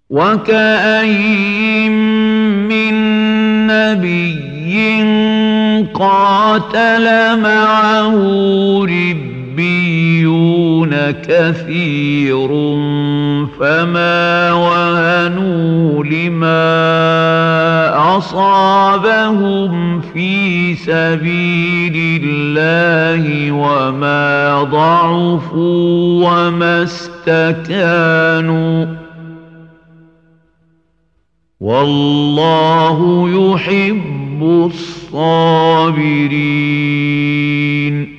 وكأين من نبي قاتل معه ربيون كثير فما وهنوا لما أصابهم في سبيل الله وما ضعفوا وما استكانوا والله يحب الصابرين.